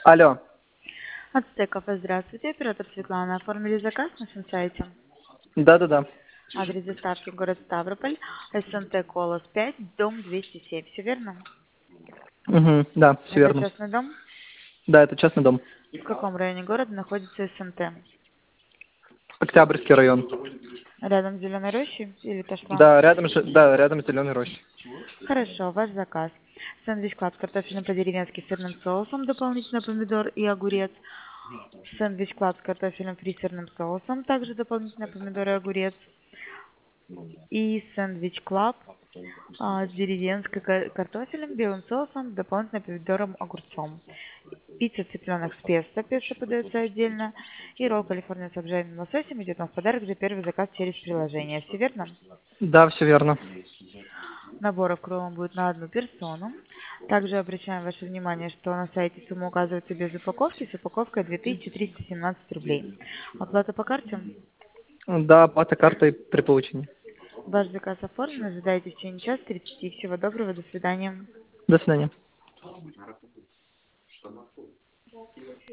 Алло. Ацтекафе, здравствуйте. Оператор Светлана. Оформили заказ на нашем сайте. Да-да-да. Адрес доставки город Ставрополь, СНТ Колос 5, дом 207. Все верно? Угу, да, все Это верно. частный дом? Да, это частный дом. В каком районе города находится СНТ? Октябрьский район. Рядом с Зеленой рощей или Ташлан? Да, рядом с Зеленой рощей. Хорошо, ваш заказ. Сэндвич клаб с картофелем по-деревенски с сырным соусом, дополнительно помидор и огурец. Сэндвич клаб с картофелем фри с сырным соусом, также дополнительно помидор и огурец. И сэндвич клаб с деревенской картофелем, белым соусом, дополнительно помидором, огурцом. Пицца цыпленок с песто, песто подается отдельно. И ролл Калифорния с обжаренным лососем идет вам в подарок за первый заказ через приложение. Все верно? Да, все верно. Набор к роллам будет на одну персону. Также обращаем ваше внимание, что на сайте сумма указывается без упаковки, с упаковкой 2317 рублей. Оплата по карте? Да, оплата картой при получении. Ваш заказ оформлен, ожидайте в течение часа 30. Всего доброго, до свидания. До свидания.